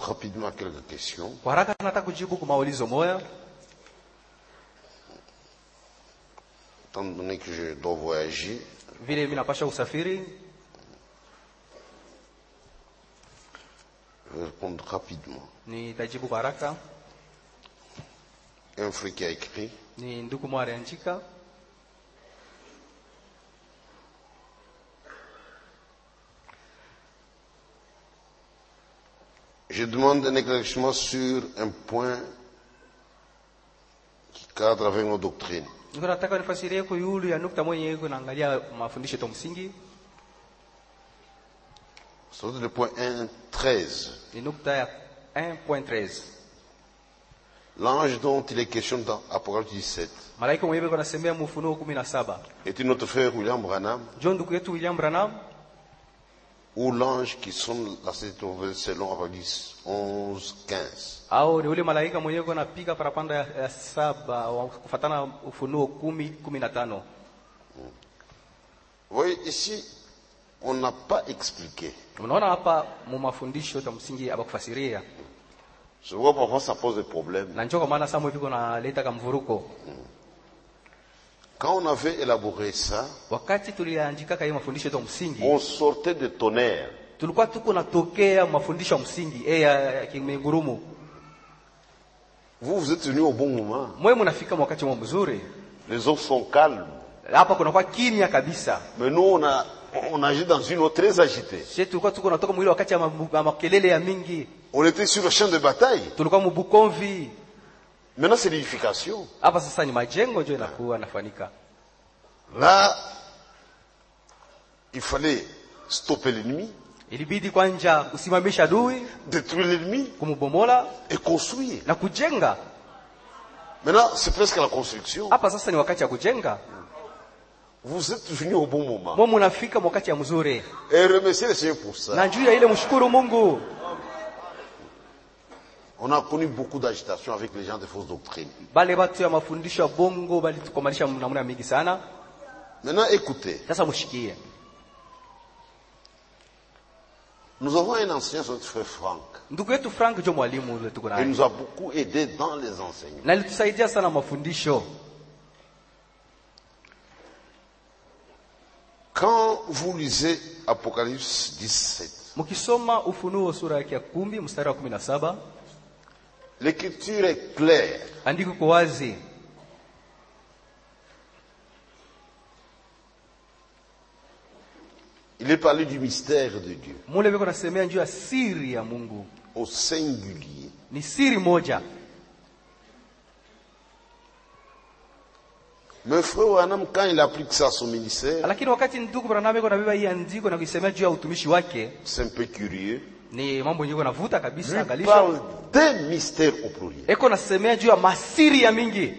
rapidement à quelques questions. Kwa haraka nataka kujibu kwa maulizo moja. Étant donné que je dois voyager, Vile mimi napasha usafiri, je vais répondre rapidement. nitajibu kwa haraka. Un frère qui a écrit, Ni ndugu mwa aliandika, je demande un éclaircissement sur un point qui cadre avec nos doctrines. niko nataka nifasirie kwa yule ya nukta moja yeko naangalia mafundisho ya msingi. C'est le point 1.13. Ni nukta ya 1.13. L'ange dont il est question dans Apocalypse 17 Malaika mwenyewe kwa nasemea Ufunuo 17. était notre frère William Branham, John ndugu yetu William Branham, ou l'ange qui sonne la septième trompette selon Apocalypse 11.15. au ni ule malaika mwenyewe kwa napiga parapanda ya 7 kufuatana Ufunuo 10:15. Vous voyez, ici, on n'a pas expliqué. Unaona hapa mu mafundisho ya msingi abakufasiria. Je vois parfois ça pose des problèmes. Na njoo kwa maana Samuel biko naleta kamvuruko. Quand on avait élaboré ça, Wakati tuliandika kama mafundisho ya msingi, on sortait de tonnerre. tulikuwa tuko natokea mafundisho ya msingi ya kimengurumu. Vous êtes venus au bon moment. Mwe mnafika wakati mzuri. Les autres sont calmes. Hapa kuna kwa kimya kabisa. Mais nous, on agit dans une eau très agitée. Sisi tulikuwa tuko natoka mwili wakati ya makelele ya mingi. On était sur le champ de bataille. Tulikuwa mbukomvi. Maintenant, c'est l'édification. Hapa sasa ni majengo ndio inakuwa nafanika. Là, il fallait stopper l'ennemi, Ilibidi kwanza kusimamisha adui, détruire l'ennemi kumbomola et construire. na kujenga. Maintenant, c'est presque la construction. Hapa sasa ni wakati ya kujenga. Vous êtes venus au bon moment. Mwe mnafika wakati ya mzuri. Et remerciez le Seigneur pour ça. Na juu ya ile mshukuru Mungu. On a connu beaucoup d'agitation avec les gens de fausses doctrines. Bale watu ya mafundisho ya bongo bali tukomalisha namna mingi sana. Maintenant, écoutez. Sasa mshikie. Nous avons un enseignant, notre frère Franck. Ndugu yetu Frank ndio mwalimu wetu kuna. Il nous a beaucoup aidé dans les enseignements. Na alitusaidia sana mafundisho. Quand vous lisez Apocalypse 17, Mkisoma Ufunuo sura ya 10 mstari wa 17, l'écriture est claire. andiko kwa wazi. Il est parlé du mystère de Dieu. Mule biko nasemea juu ya siri ya Mungu. Au singulier. Ni siri moja. Mais frère Branham, quand il applique ça à son ministère, Lakini wakati ndugu Branham yuko nabeba hii andiko na kuisemea juu ya utumishi wake, c'est un peu curieux. ni mambo yenyewe navuta kabisa Il angalisha. parle des mystères au pluriel. Eko nasemea juu ya masiri ya mingi.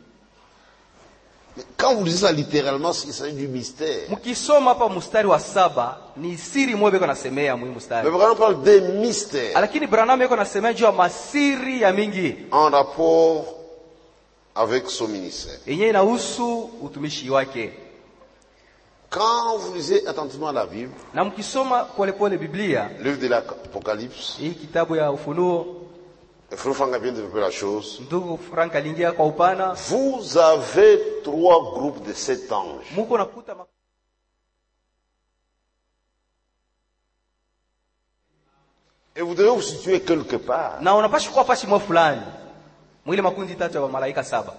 Mais quand vous lisez ça littéralement, il s'agit du mystère. Mkisoma hapa mstari wa 7, ni siri moja biko nasemea muhimu Mais mstari. Branham parle des mystères Lakini Branham yuko nasemea juu ya masiri ya mingi. en rapport avec son ministère. Yenyewe inahusu utumishi wake. Quand vous lisez attentivement la Bible, Na mkisoma polepole Biblia, le livre de l'Apocalypse, hii kitabu ya Ufunuo, le frère Franck a bien développé la chose. ndugu Frank aliingia kwa upana. Vous avez 3 groupes de 7 anges. Muko nakuta Et vous devez vous situer quelque part. na unapaswa kuwa pasi mwa fulani. Mwile makundi 3 ya malaika 7.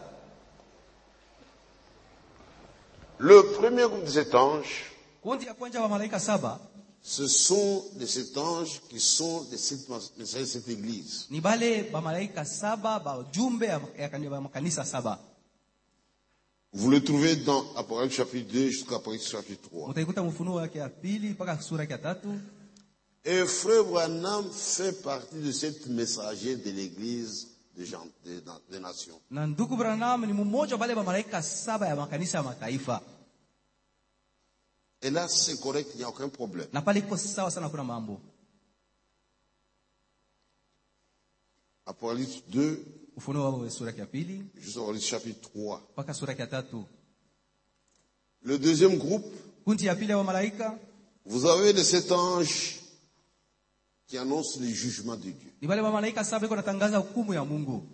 Le premier groupe de 7 anges, Kundi ya kwanza wa malaika 7 ce sont les 7 anges qui sont les 7 messagers de cette église. ni bale ba malaika 7 ba jumbe ya makanisa 7. Vous le trouvez dans Apocalypse chapitre 2 jusqu'à Apocalypse chapitre 3. Mtaikuta Ufunuo yake ya 2 mpaka sura yake ya 3. Et frère Branham fait partie de cette messager de l'église des nations. Na ndugu Branham ni mmoja wale ba malaika 7 ya makanisa ya mataifa. Et là, c'est correct, il n'y a aucun problème. Na pale iko sawa sana kuna mambo. Apocalypse 2, Ufunuo sura yake ya 2 jusqu'à Apocalypse chapitre 3. mpaka sura yake ya 3. Le deuxième groupe, Kundi ya pili ya malaika, vous avez les 7 anges qui annoncent le jugement de Dieu. Ni wale malaika 7 iko natangaza hukumu ya Mungu.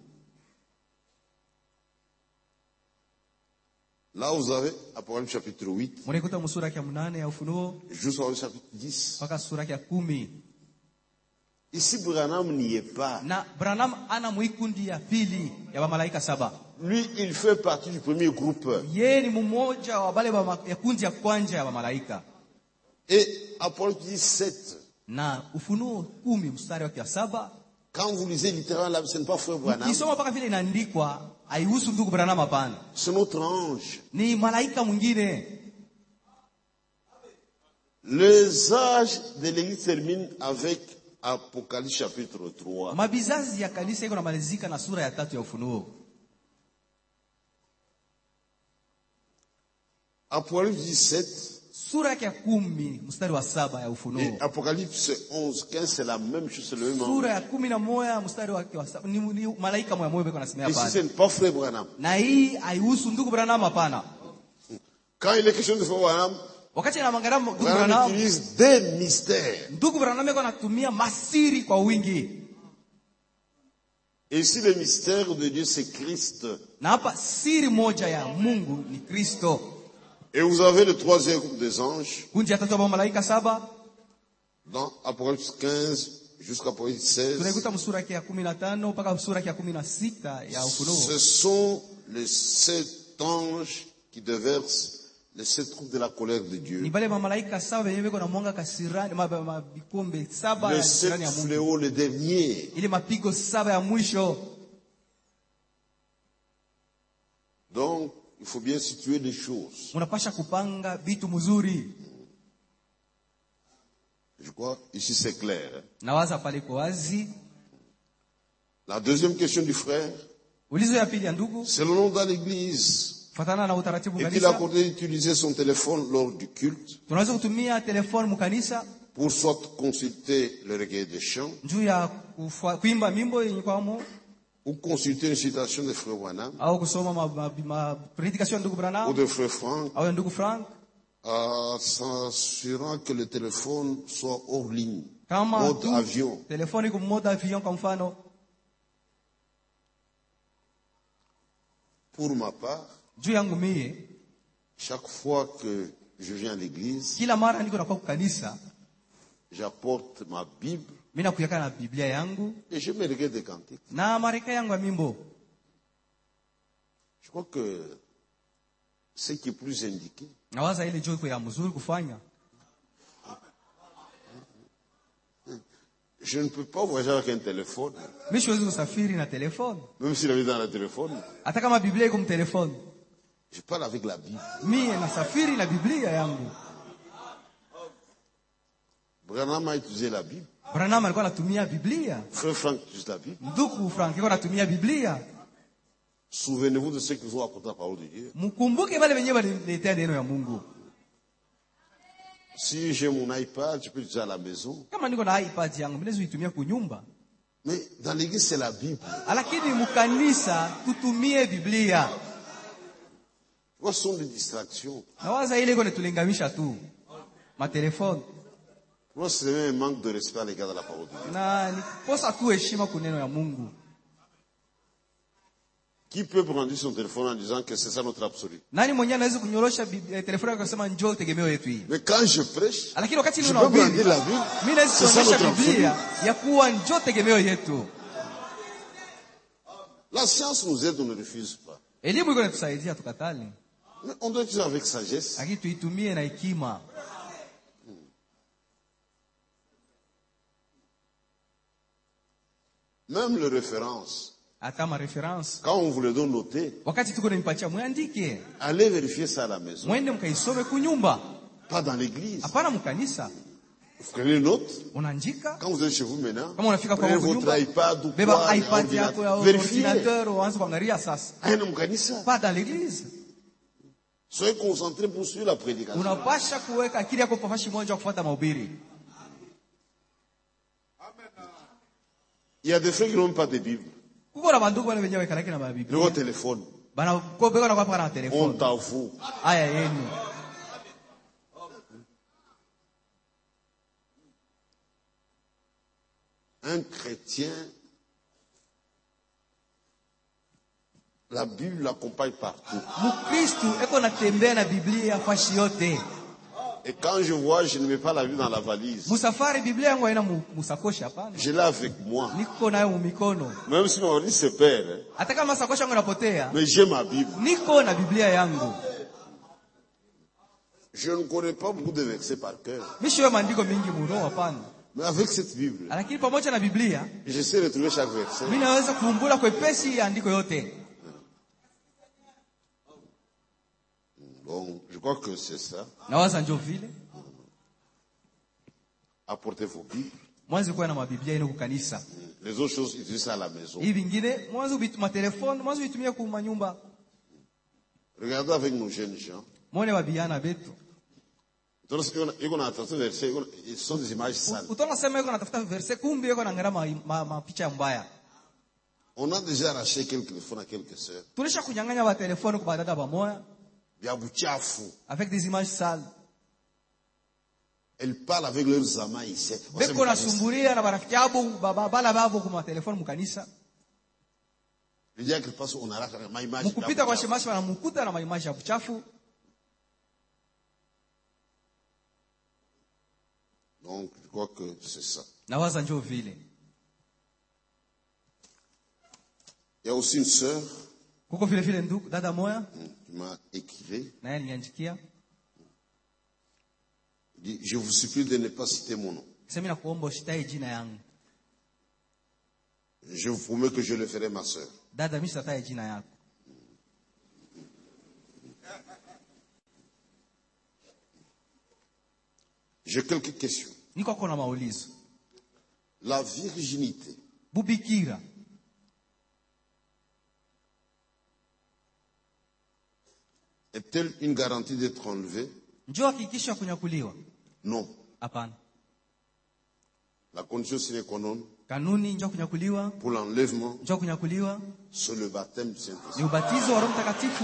Là, vous avez Apocalypse chapitre 8, Mnaikuta sura ya 8 ya Ufunuo jusqu'au chapitre 10. mpaka sura ya 10. Ici, Branham n'y est pas. Na Branham ana mwikundi ya pili ya malaika 7. Lui, il fait partie du premier groupe. Yeye ni mmoja wa wale ya kundi ya kwanza ya malaika. Et Apocalypse 17. Na Ufunuo 10 mstari wa 7. Quand vous lisez littéralement, ce n'est pas frère Branham. Kisoma mpaka vile inaandikwa, haihusu ndugu Branham hapana. C'est notre ange. Ni malaika mwingine. Les âges de l'Église terminent avec Apocalypse chapitre 3. Mabizazi ya kanisa iko namalizika na sura ya 3 ya Ufunuo. Apocalypse 17. Sura ya 10 mstari wa 7 ya Ufunuo. Et Apocalypse 11, 15, c'est la même chose, c'est le même ange. Sura ya 11 mstari wa 7 ni malaika mmoja beko nasemea Ici, pale. ce n'est pas frère Branham. Na hii haihusu ndugu Branham hapana. Quand il est question de frère Branham, Wakati na mangara ndugu Branham Branham, utilise des mystères. ndugu Branham yako anatumia masiri kwa wingi. Et ici, le mystère de Dieu, c'est Christ. Na hapa siri moja ya Mungu ni Kristo. Et vous avez le troisième groupe des anges, Kundi ya 3 ya malaika 7. dans Apocalypse 15 jusqu'à Apocalypse 16. Tunaikuta sura ya 15 mpaka sura ya 16 ya Ufunuo. Ce sont les 7 anges qui déversent les 7 troupes de la colère de Dieu. Ni bale malaika 7 wenyewe beko na mwanga kasirani, mabikombe 7 ya Les 7 kasirani ya Mungu. fléaux, les derniers. Ile mapigo 7 ya mwisho. Donc, il faut bien situer les choses. Unapasha kupanga vitu mzuri. Je crois, ici c'est clair. Hein? Nawaza pale kwa wazi. La deuxième question du frère, Ulizo ya pili ya ndugu, c'est le nom dans l'église. fatana na utaratibu Et qu'il a kanisa. accordé d'utiliser son téléphone lors du culte Tunaweza kutumia telefoni mkanisa pour soit consulter le recueil des chants juu ya kuimba mimbo yenye kwamo ou consulter une citation de frère Branham au kusoma prédication ya ndugu ou Branham de frère Franck, au ya ndugu Frank. s'assurant que le téléphone soit hors ligne, Kama mode tu avion. telefoni kwa mode avion kwa mfano. Pour ma part, Juu yangu mie, chaque fois que je viens à l'église, kila mara niko nakuwa kanisa, j'apporte ma Bible mimi nakuyaka na Biblia yangu et je me regarde des cantiques. na mareka yangu ya mimbo. Je crois que ce qui est plus indiqué, Nawaza ile joy ya mzuri kufanya. je ne peux pas voyager avec un téléphone, Mimi siwezi kusafiri na telefoni. même s'il avait dans le téléphone, Hata kama Biblia iko mtelefoni. je parle avec la Bible. Mimi nasafiri na Biblia yangu. Branham a utilisé la Bible, Branham alikuwa anatumia Biblia. frère Franck utilise la Bible. Ndugu Frank alikuwa anatumia Biblia. Souvenez-vous de ceux qui vous ont apporté la parole de Dieu. Mkumbuke wale wenyewe waliletea neno ya Mungu. Si j'ai mon iPad, je peux l'utiliser à la maison. Kama niko na iPad yangu, mimi naweza kuitumia kunyumba. Mais dans l'église, c'est la Bible. Lakini mkanisa tutumie Biblia. Quoi sont les distractions? Nawaza ile iko netulingamisha tu. Matelefoni. Moi, c'est même un manque de respect à l'égard de la parole de Dieu. Na nikosa tu heshima kwa neno ya Mungu. Qui peut prendre son téléphone en disant que c'est ça notre absolu? Nani mwenyewe anaweza kunyorosha telefoni yake kusema njoo tegemeo yetu hii? Mais quand je prêche, Lakini wakati je nina peux brandir hubiri, la Bible. mimi naweza C'est ça kuonyesha notre absolu. Biblia ya kuwa njoo tegemeo yetu. La science nous aide, on ne refuse pas. Elimu iko inatusaidia tukatali. Mais on doit utiliser avec sagesse. Lakini tuitumie na hekima. Même les références, Hata ma reference. quand on vous les donne noter, Wakati tuko nimpatia muandike. allez vérifier ça à la maison. Mwende mkaisome kunyumba. Pas dans l'église. Hapana mkanisa. Vous prenez une note. Unaandika. Quand vous êtes chez vous maintenant, Kama unafika kwa prenez Mungu votre nyumba, iPad ou beba quoi, iPad yako ya vérifiez. ordinateur uanze kuangalia sasa. Aina mkanisa. Pas dans l'église. Soyez concentrés pour suivre la prédication. Unapasha kuweka akili yako kwa fashi moja kufuata mahubiri. Il y a des frères qui n'ont pas de Bible. Kuko na bandugu wale wenyewe kalaki na Le Biblia. téléphone. Bana ko beko na kwa na On telefoni. t'avoue. Haya yenu. un chrétien, la Bible l'accompagne partout. Mkristu eko natembea na Biblia fashi yote. Et quand je vois, je ne mets pas la Bible dans la valise. Musafari Biblia yangu haina musakoshi hapana. Je l'ai avec moi. Niko nayo mumikono. Même si mon valise se perd. Hata kama sakoshi yangu inapotea, Mais j'ai ma Bible. niko na Biblia yangu. Je ne connais pas beaucoup de versets par cœur. Mishiwe maandiko mingi muroho hapana. Mais avec cette Bible, Lakini pamoja na Biblia, je sais retrouver chaque verset. mimi naweza kuvumbula kwepesi andiko yote. Bon, je crois que c'est ça. Nawaza ndio vile. Apportez vos Bibles. Mwanzo kuwa na mabiblia yenu kukanisa. Les autres choses, utilisez ça à la maison. Hivi vingine mwanzo bituma telefone, mwanzo bitumia kwa nyumba. Regardez avec nos jeunes gens. Muone wabiana betu. Donc, ils ont attendu verset, ils sont des images sales. Utaona sema yuko natafuta verse kumbe yuko naangalia mapicha mbaya. On a déjà arraché quelques téléphones à quelques sœurs. Tulisha kunyang'anya wa telefone kwa dada pamoja Vya buchafu. avec des images sales. Elles parlent avec leurs amants ici. Beko nasumbulia na barafiki yabo bala babo kwa telefone mkanisa. Le dia qu'il passe on arrache ma image. Mkupita kwa shemashi wanamukuta na image ya buchafu. Donc, je crois que c'est ça. Nawaza njoo vile. Il y a aussi une sœur Kuko vile vile ndugu dada moya qui m'a écrit. na yeye niandikia. Dit, je vous supplie de ne pas citer mon nom. Sema nakuomba usitaje jina yangu. Je vous promets que je le ferai, ma sœur. Dada mimi sitataje jina yako. J'ai quelques questions. Niko kona maulizo. La virginité Bubikira est-elle une garantie d'être enlevée? njoo hakikisha kunyakuliwa? Non. Hapana. La condition sine qua non Kanuni njoo kunyakuliwa, pour l'enlèvement, njoo kunyakuliwa c'est le baptême du ni Saint-Esprit. ubatizo wa Roho Mtakatifu.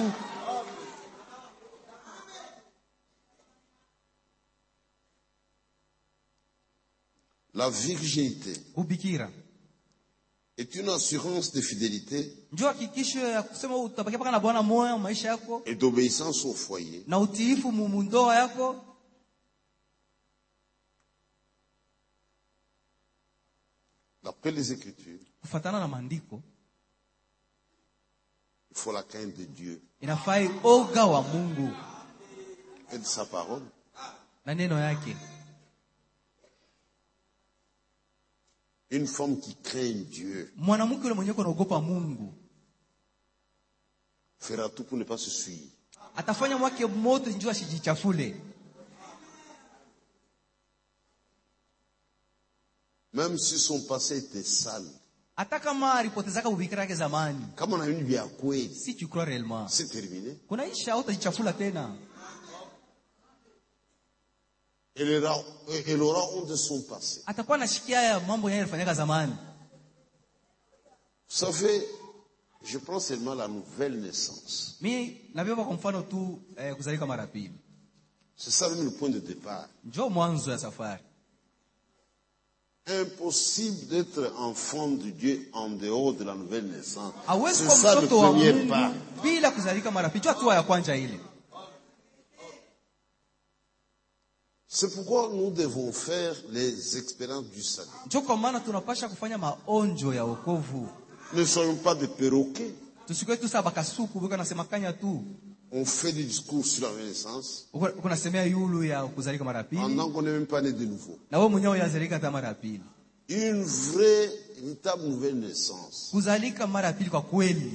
La virginité Bubikira est une assurance de fidélité njoo hakikisho ya kusema utabakia paka na Bwana moyo maisha yako et d'obéissance au foyer. na utiifu mumundoa yako. D'après les Écritures, Kufatana na maandiko il faut la crainte de Dieu inafai oga wa Mungu et de sa parole. na neno yake. Une femme qui craint Dieu Mwanamke yule mwenye kuogopa Mungu fera tout pour ne pas se souiller. atafanya mwake moto njoo asijichafule. Même si son passé était sale. Hata kama alipotezaka ubikira yake zamani, Kama na une vie à kweli, si tu crois réellement c'est terminé. kunaisha utajichafula tena. Elle aura honte de son passé. Atakuwa anashikia haya mambo yanayofanyika zamani. Vous savez, je prends seulement la nouvelle naissance. Mimi nabeba kwa mfano tu kuzalika mara pili. C'est ça même le point de départ. Njoo mwanzo ya safari. Impossible d'être enfant de Dieu en dehors de la nouvelle naissance. Hawezi C'est kuwa ça le mtoto wa premier Mungu pas. bila kuzalika mara pili. Njoo hatua ya kwanza ile. C'est pourquoi nous devons faire les expériences du salut. Njoo kwa maana tunapasha kufanya maonjo ya wokovu. Ne soyons pas des perroquets. Tusikwe tu saba kasuku biko nasema kanya tu. On fait des discours sur la nouvelle naissance Uko nasemea yulu ya kuzalika mara pili. pendant qu'on n'est même pas né de nouveau. Na wewe mwenyewe unazalika hata mara pili. Une vraie, véritable nouvelle naissance. Kuzalika mara pili kwa kweli.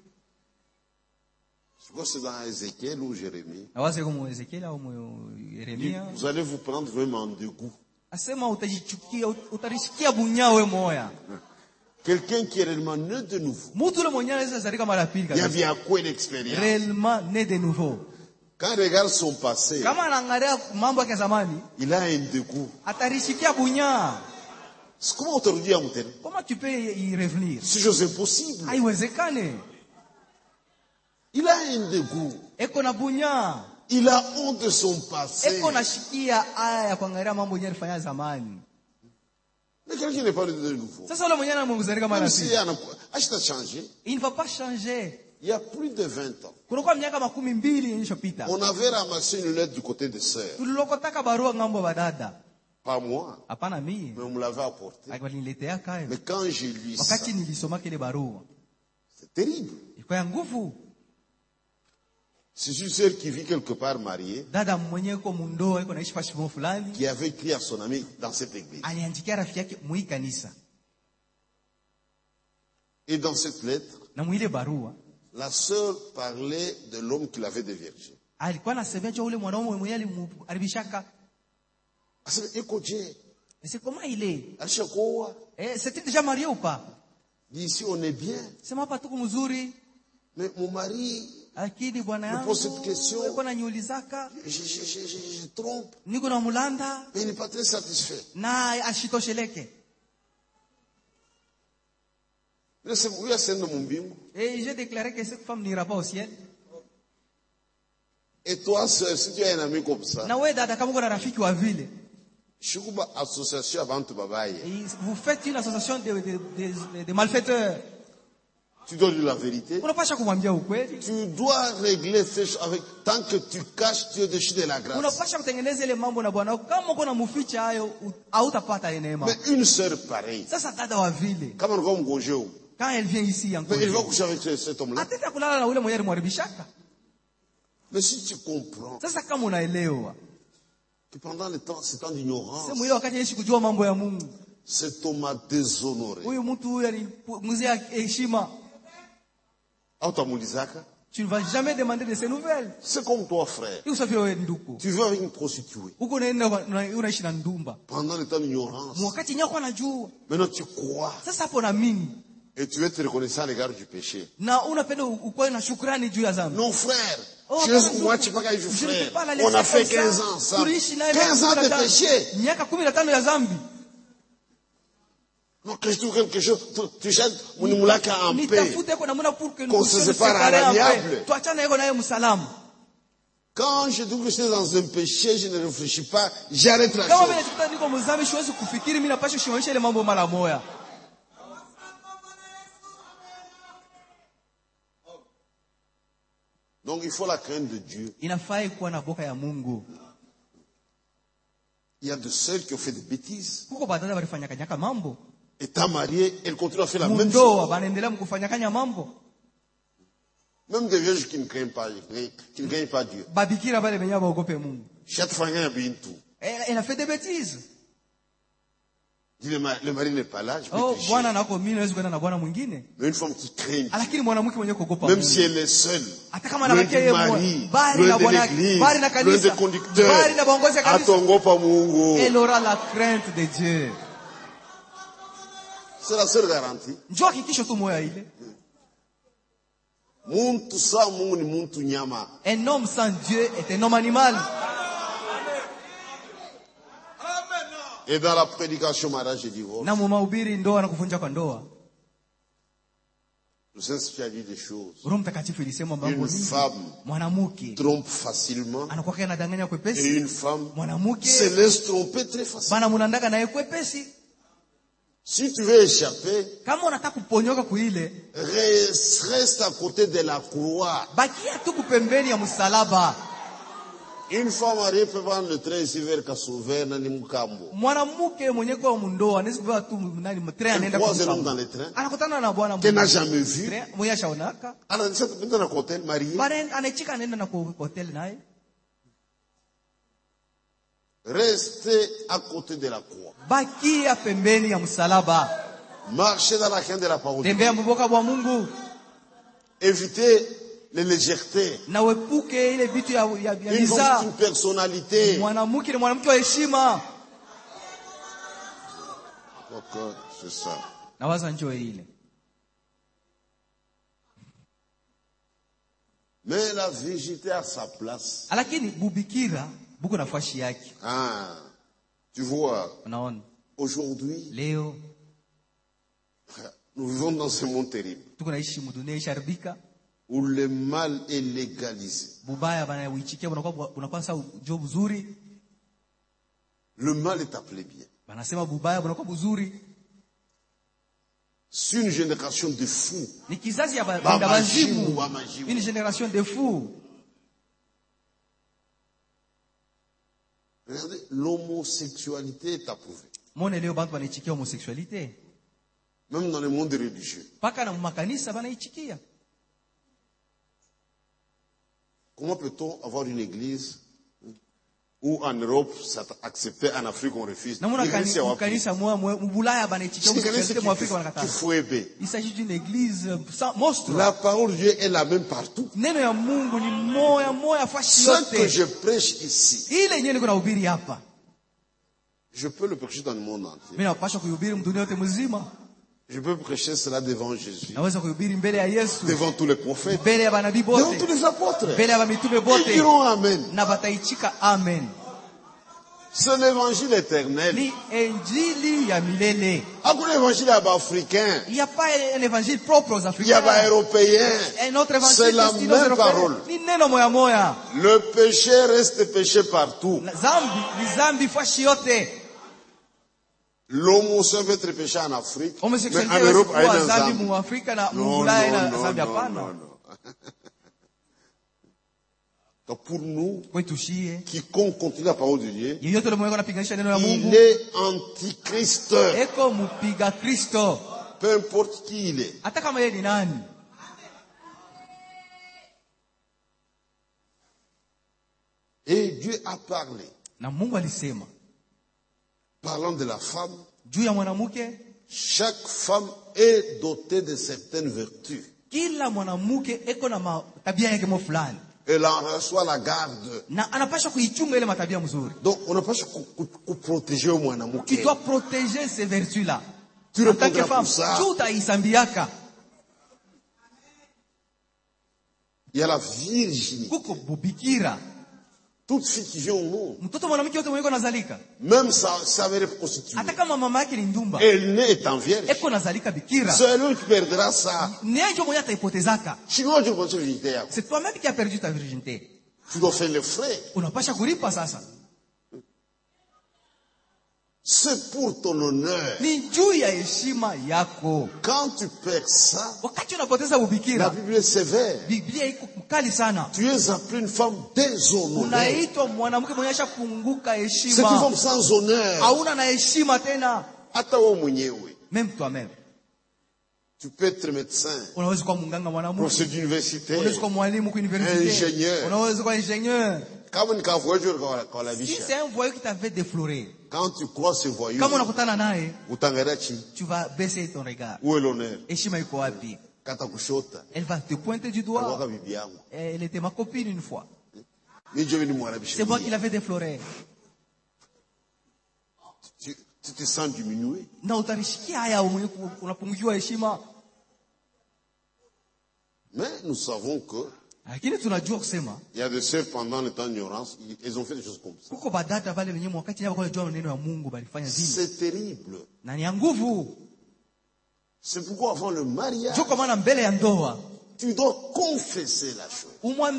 Je crois que c'est dans Ézéchiel ou Jérémie. Na wazi kama Ezekiel au Yeremia. Vous allez vous prendre vraiment en dégoût. Asema utajichukia, utarisikia bunyawe moya. Quelqu'un qui est réellement né de nouveau. Mtu yule mwenyewe anaweza zalika mara pili Il y a kabisa. bien quoi l'expérience. Réellement né de nouveau. Quand il regarde son passé, Kama anaangalia mambo yake zamani, il a un dégoût. atarisikia bunya. C'est comment on te dit à Moutene? Comment tu peux y revenir? C'est chose impossible. Haiwezekane. Il a un dégoût. Eko na bunya. Il a honte de son passé. Eko na shikia aya ya kuangalia mambo yenyewe alifanya zamani. Mais quelqu'un qui n'est pas né de nouveau. Sasa ule mwenyewe anamzalika mara Même pili. si a changé, Il ne va pas changer. il y a plus de 20 ans, Kulikuwa miaka 12 iliyopita. on avait ramassé une lettre du côté des sœurs. Tulilokotaka barua ngambo ya badada. Pas moi, Hapana mimi. mais on me l'avait apporté. Akaniletea kayo. Mais quand j'ai lu ça, Wakati nilisoma kile barua, c'est terrible. ilikuwa ya nguvu. C'est une sœur qui vit quelque part mariée, Dada mwenyewe yuko mundoa, yuko naishi pashimo fulani. qui avait écrit à son ami dans cette église. Aliandikia rafiki yake mwi kanisa. Et dans cette lettre, Na mwile barua, la sœur parlait de l'homme qui l'avait déviergé. alikuwa anasemea juu ule mwanaume mwenyewe aliharibishaka. Elle s'est dit, écoute, Et c'est comment il est? C'était déjà marié ou pas? Ici, on est bien. Sema hapa tuko mzuri. Mais mon mari, Akidi bwana yangu, pose cette question. yuko ananiulizaka. Je trompe. Niko na mulanda. Mais il n'est pas très satisfait. Na ashitosheleke. Et j'ai déclaré que cette femme n'ira pas au ciel. Et toi, sœur, si tu as un ami comme ça, na wewe dada kama uko na rafiki wa vile, association avant babaye, vous faites une association de malfaiteurs, tu dois dire la vérité. unapasha kumwambia ukweli. Tu dois régler ces choses avec, tant que tu caches, tu es déchu de la grâce. Unapasha kutengeneza ile mambo na Bwana wako. Kama uko na mficha hayo hautapata neema. Mais une sœur pareille, Sasa dada wa vile, kama ngoma mgonjeo, quand elle vient ici encore, mais il va coucher avec cet homme-là. atenda kulala na ule mwenye alimharibishaka. Mais si tu comprends Sasa kama unaelewa que pendant le temps, c'est temps d'ignorance, sema ile wakati yeye kujua mambo ya Mungu, cet homme a déshonoré. huyu mtu huyu alimuzia heshima, tu ne vas jamais demander de ces nouvelles. C'est comme toi, frère. Tu veux avec une prostituée. Pendant le temps d'ignorance. Maintenant tu crois. Et tu veux te reconnaissant à l'égard du péché. Non, frère. On a fait 15 ans ça. 15 ans de péché. Non, que je trouve quelque chose, tu jettes mon moulaka en paix. Qu'on se sépare à l'amiable. Quand je trouve que je suis dans un péché, je ne réfléchis pas, j'arrête la chose. Donc il faut la crainte de Dieu. Il y a de sœurs qui ont fait des bêtises. Étant mariée, elle continue à faire la même chose. Même des vierges qui ne craignent pas Dieu. Elle a fait des bêtises. Le mari n'est pas là, je peux mais une femme qui craint Dieu, même si elle est seule, loin du mari, loin de l'église, loin des conducteurs, elle aura la crainte de Dieu. C'est la seule garantie. Un homme sans Dieu est un homme animal. Et dans la prédication mariage et divorce, le Saint-Esprit a dit des choses. Une femme trompe facilement et une femme se laisse tromper très facilement. Si tu veux échapper, reste à côté de la croix. Une femme mariée peut prendre le train ici vers Kassover, Nani Mukambo. Elle croise un homme dans le train qu'elle n'a jamais vu. Alors, elle est dans un hôtel marié. Restez à côté de la croix. Marchez dans la crainte de la parole. Évitez les légèretés. Une personnalité. Ok, c'est ça. Mais la virginité a sa place. Ah, tu vois, aujourd'hui, nous vivons dans ce monde terrible où le mal est légalisé. Le mal est appelé bien. Banasema bubaya bunakuwa buzuri. C'est une génération de fous. Ni kizazi ya bazimu. Une génération de fous. Regardez, l'homosexualité est approuvée. Mone leo bantu banaichikia homosexualité. Même dans le monde religieux. Paka na makanisa banaichikia. Comment peut-on avoir une église où en Europe ça accepté, en Afrique on refuse? Il s'agit d'une église monstre. La parole de Dieu est la même partout. Ce que je prêche ici, je peux le prêcher dans le monde entier. Je peux prêcher cela devant Jésus, devant tous les prophètes, devant tous les apôtres. Ils diront Amen. C'est l'évangile éternel. Après l'évangile africain, il n'y a pas un évangile propre aux Africains. Il y a pas européen. C'est la même parole. Le péché reste péché partout. L'homosexualité peut être péché en Afrique, mais en Europe, il y a un Zambie. Non. Donc pour nous, quiconque continue la parole de Dieu, il est antichrist. Peu importe qui il est. Et Dieu a parlé. Parlant de la femme, chaque femme est dotée de certaines vertus. Elle en reçoit la garde. Donc, on n'a pas que protéger au mwanamouke. Tu dois protéger ces vertus-là. Tu répondras pour ça. Il y a la virginité. Toute fille qui vient au monde, même ça s'avère prostituée, elle naît étant vierge. C'est elle qui perdra ça. C'est toi-même qui as perdu ta virginité. Tu dois faire les frais. C'est pour ton honneur. Quand tu perds ça, la Bible est sévère. Tu es appelé une femme déshonorée. C'est une femme sans honneur. Même toi-même. Tu peux être médecin, professeur d'université, ingénieur. Si c'est un voyou qui t'avait défloré, quand tu crois ce voyou, tu vas baisser ton regard. Où est l'honneur? Elle va te pointer du doigt. Elle était ma copine une fois. C'est moi qui l'avais défloré. Tu te sens diminué. Mais nous savons que il y a des sœurs pendant le temps d'ignorance, elles ont fait des choses comme ça. C'est terrible. C'est pourquoi avant le mariage, tu dois confesser la chose.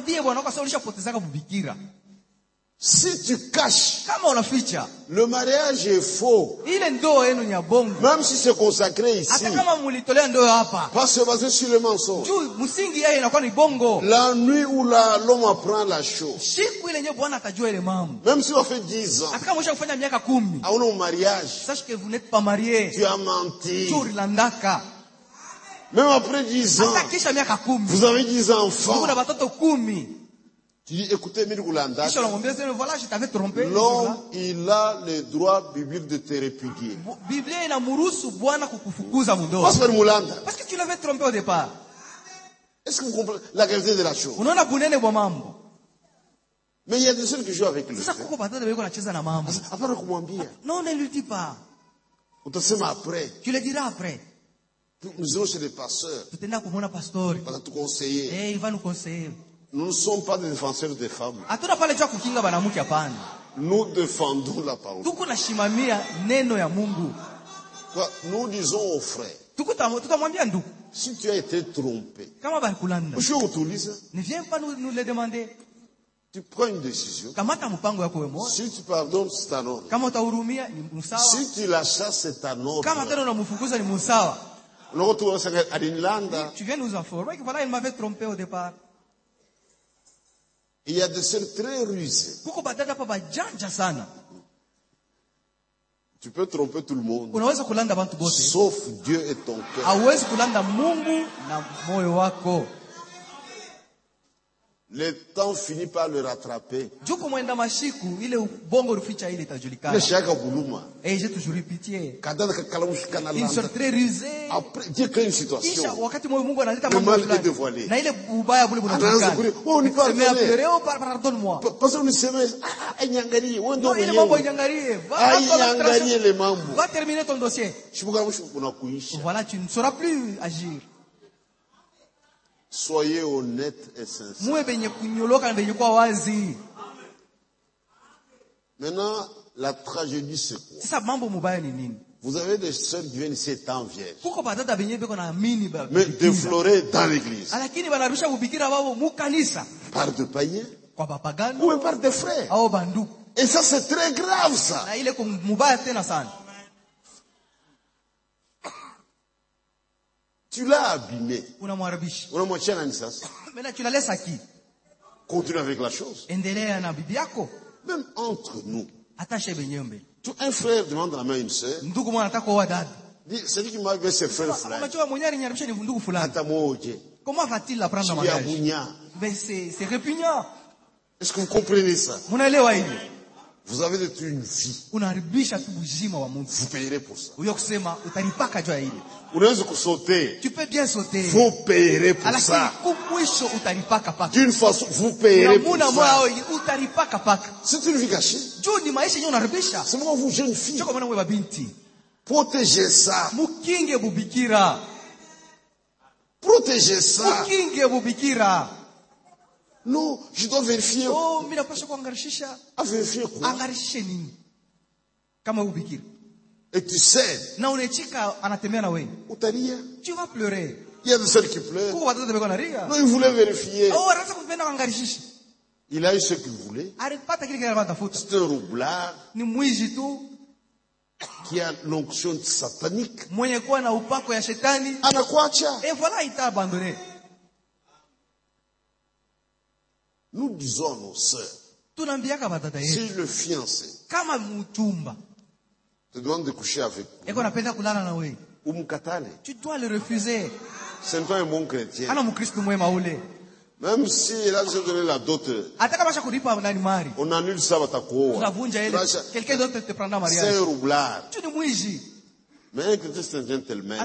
Si tu caches, le mariage est faux. Même si c'est consacré ici, parce que basé sur le mensonge. La nuit où l'homme apprend la chose, même si on fait 10 ans, à un mariage, tu as menti. Même après 10 ans, vous avez 10 enfants. Tu dis, écoutez, l'homme, il a le droit biblique de te répudier. Parce que tu l'avais trompé au départ. Est-ce que vous comprenez la gravité de la chose? Mais il y a des seuls qui jouent avec le feu. Non, ne lui dis pas. Tu le diras après. Nous allons chez les pasteurs. Il va te conseiller. Il va nous conseiller. Nous ne sommes pas des défenseurs des femmes. Nous défendons la parole. Nous disons aux frères, si tu as été trompé, ne viens pas nous le demander. Tu prends une décision. Si tu pardonnes, c'est un ordre. Si tu la chasses, c'est un ordre. Tu viens nous informer que voilà, il m'avait trompé au départ. Il y a des sœurs très rusées. Tu peux tromper tout le monde. Sauf Dieu et ton cœur. Le temps finit par le rattraper. Et j'ai toujours eu pitié. Ils sont très rusés. Après, Dieu crée une situation. Le mal est dévoilé. Pardonne-moi. Parce que nous sommes va terminer ton dossier. Voilà, tu ne sauras plus agir. Soyez honnête et sincère. Maintenant, la tragédie c'est quoi? Vous avez des sœurs qui viennent ici étant vierges. Mais déflorées dans l'église. Par de païens. Ou par des frères. Et ça c'est très grave ça. Tu l'as abîmé. Maintenant tu la laisses à qui? Continue avec la chose. Même entre nous. Un frère demande la main à une sœur. Dit, c'est lui qui m'a vu ses frères. Comment va-t-il la prendre en mariage? C'est répugnant. Est-ce que vous comprenez ça? Vous avez détruit une vie. Vous payerez pour ça. Tu peux bien sauter. Vous payerez pour ça. D'une façon, vous payerez pour ça. C'est une vie cachée. C'est moi, vous, jeune fille. Protégez ça. Protégez ça. Non, je dois vérifier. À vérifier quoi? Et tu sais. Tu vas pleurer. Il y a des sœurs qui pleurent. Non, il voulait vérifier. Il a eu ce qu'il voulait. C'est un roublard qui a l'onction satanique. Et voilà, il t'a abandonné. Nous disons à nos sœurs, si le fiancé te demande de coucher avec vous, tu dois le refuser. Ce n'est pas un bon chrétien. Même si il a déjà donné la dot, on annule ça. Quelqu'un d'autre te prendra en mariage. C'est un roublard. Mais un chrétien, c'est un gentleman.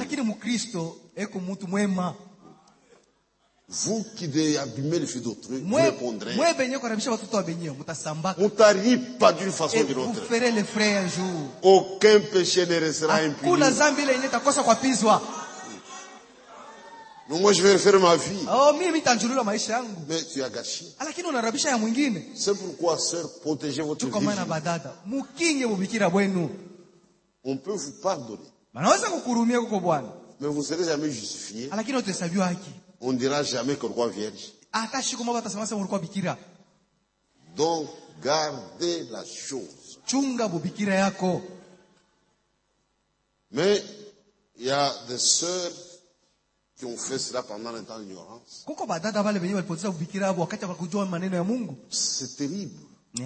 Vous qui abîmez les filles d'autrui, vous répondrez. On t'arrive pas d'une façon ou d'une autre. Vous ferez les frais un jour. Aucun péché ne restera impuni. Non, moi je vais refaire ma vie. Mais tu as gâché. C'est pourquoi, sœur, protégez votre vie. On peut vous pardonner. Mais vous ne serez jamais justifié. On ne dira jamais que le roi vierge. Donc, gardez la chose. Mais, il y a des sœurs qui ont fait cela pendant un temps d'ignorance. C'est terrible.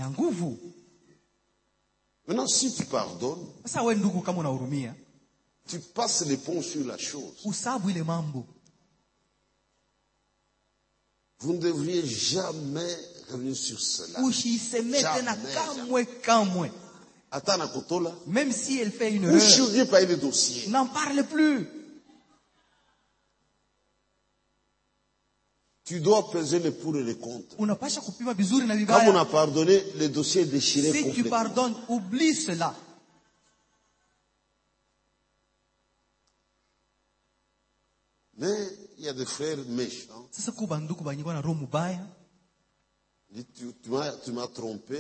Maintenant, si tu pardonnes, tu passes l'éponge sur la chose. Vous ne devriez jamais revenir sur cela. Jamais. Même si elle fait une erreur, n'en parle plus. Tu dois peser les pour et les contre. Comme on a pardonné, le dossier est déchiré complètement. Si tu pardonnes, oublie cela. Mais il y a des frères méchants. Tu m'as trompé.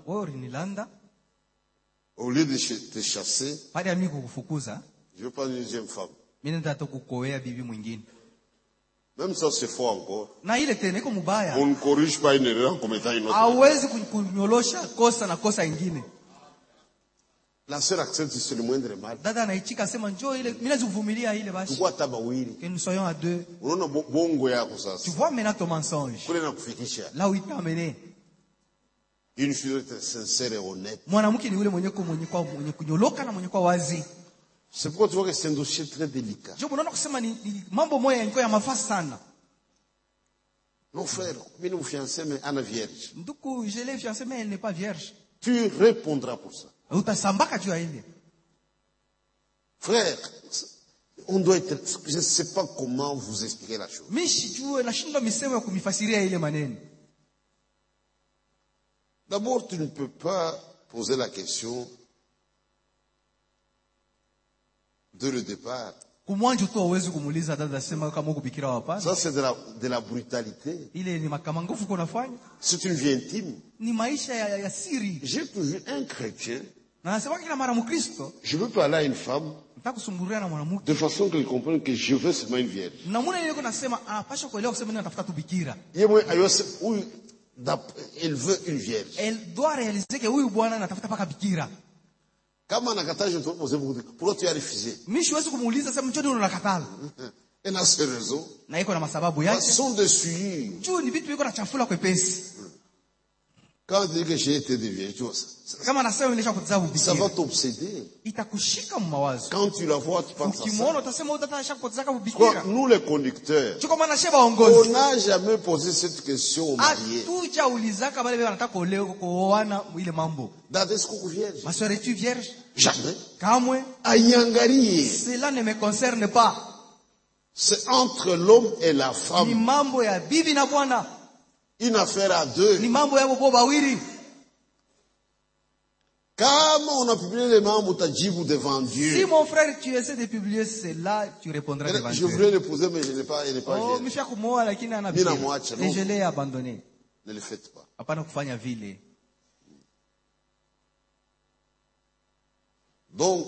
Au lieu de te chasser, je veux pas une deuxième femme. Même ça c'est faux encore. Na ile tena iko mubaya. On ne corrige pas une erreur en commettant une autre. Hawezi kunyolosha kosa na kosa ingine. La sœur accepte c'est le moindre mal. Dada anaichika sema njoo ile mimi nazivumilia ile basi. Tukua tabawili. Que nous soyons à deux. Unaona bongo yako sasa. Tu vois maintenant ton mensonge. Kule nakufikisha. Là où il t'a amené. Une fille sincère et honnête. Mwanamke ni yule mwenye kunyoloka na mwenye kwa wazi. C'est pourquoi tu vois que c'est un dossier très délicat. Je unaona kusema ni mambo moja yanko ya mafasi sana. Non frère, mimi ni fiancé mais ana vierge. Nduku, je l'ai fiancée mais elle n'est pas vierge. Tu répondras pour ça. Utasambaka juu ya ile. Frère, on doit être, je ne sais pas comment vous expliquer la chose. Mimi sijue nashindwa misemo ya kumifasiria ile maneno. D'abord, tu ne peux pas poser la question dès le départ. Kumwanjo tu hauwezi kumuuliza dada sema kama uko bikira hapana. Ça c'est de la brutalité. Ile ni makamangufu kunafanya. C'est une vie intime. Ni maisha ya siri. J'ai toujours un chrétien. Na nasema kila mara Mkristo. Je veux parler à une femme. Nitakusumburia na mwanamke. De façon qu'elle comprenne que je veux seulement une vierge. Na mbona ile nasema pasha kuelewa kusema nini natafuta tu bikira. Elle veut une vierge. Elle doit réaliser que huyu bwana anatafuta paka bikira. Kama anakataa, je te pose beaucoup de questions. Pourquoi tu as refusé? Mimi siwezi kumuuliza sema mchoni unakataa. Elle a ses raisons. Na iko na masababu yake. Façon de suivre. Juu ni vitu viko na chafula kwepesi. Quand tu dis que j'ai été de vierge, tu vois ça. Kama nasema nilishakuza bikira. Ça va t'obséder. Itakushika mawazo. Quand tu la vois, tu penses à ça. Ukimwona utasema utashakuza bikira. Nous les conducteurs, on n'a jamais posé cette question aux mariés. Dada, est-ce que vous vierge? Ma soeur, es-tu vierge? Jamais. Kamwe. Ayangari. Cela ne me concerne pas. C'est entre l'homme et la femme. Ni mambo ya bibi na bwana. Une affaire à deux. Ni mambo ya bobo bawili. Comme on a publié les membres, tu as dit devant Dieu. Si mon frère, tu essaies de publier cela, tu répondras devant Dieu. Je voulais l'épouser, mais je n'ai pas, elle n'est pas vierge. Et je l'ai abandonné. Ne le faites pas. Hapana kufanya vile. Donc,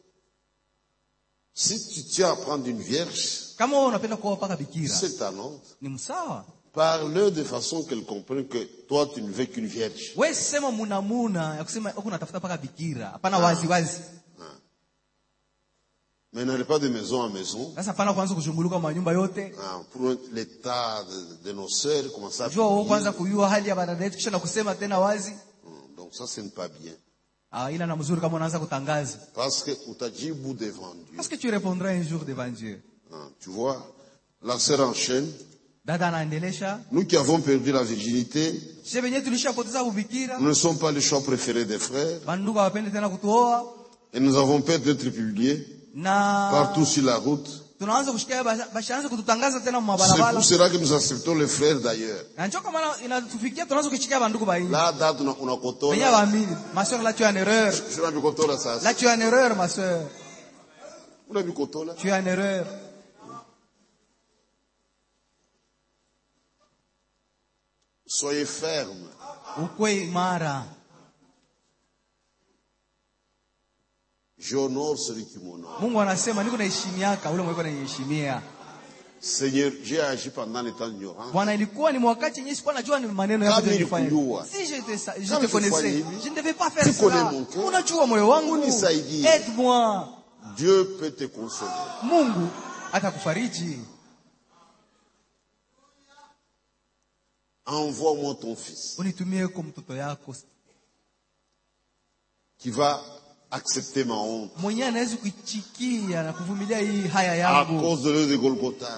si tu tiens à prendre une vierge, c'est ta honte. Parle de façon qu'elle comprenne que toi tu ne veux qu'une vierge. Mais n'allez pas de maison en maison. Pour l'état de nos sœurs, comment ça? Donc ça, ce n'est pas bien. Parce que devant Dieu. Parce que tu répondras un jour devant Dieu. Tu vois, la sœur enchaîne. Nous qui avons perdu la virginité, nous ne sommes pas les choix préférés des frères. Et nous avons peur d'être publiés partout sur la route. C'est pour cela que nous acceptons les frères d'ailleurs. Là, date, on a coton. Ma soeur, là, tu es en erreur. Là, tu es en erreur, ma soeur. Tu es en erreur. Soyez ferme. J'honore celui qui m'honore. Seigneur, j'ai agi pendant les temps ignorants. Si je te connaissais, je ne devais pas faire cela. Aide-moi. Dieu peut te consoler. Mungu atakufariji. Envoie-moi ton fils qui va accepter ma honte à cause de l'œuvre de Golgotha.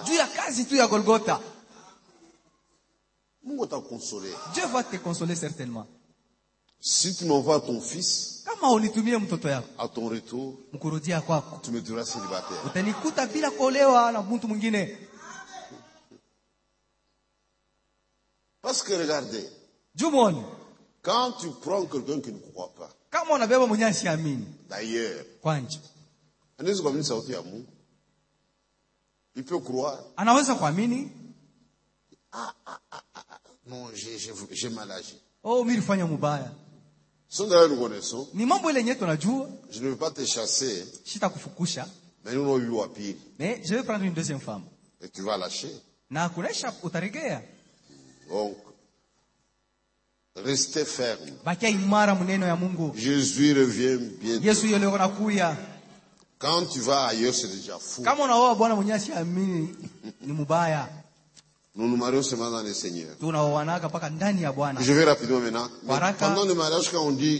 Dieu va te consoler certainement. Si tu m'envoies ton fils à ton retour, tu me diras célibataire. Parce que regardez, quand tu prends quelqu'un qui ne croit pas, d'ailleurs, il peut croire. Non, j'ai mal agi. Je ne veux pas te chasser, mais nous nous pire. Mais je vais prendre une deuxième femme. Et tu vas lâcher. Na kunesha utaregea. Donc, restez ferme. Bakia imara muneno ya Mungu. Jésus revient bientôt. Yesu yule anakuja. Quand tu vas ailleurs, c'est déjà fou. Kama unaoa bwana mwenye asiamini ni mubaya. Nous nous marions seulement dans le Seigneur. Tunaoanaka paka ndani ya Bwana. Je vais rapidement maintenant. Pendant le mariage, quand on dit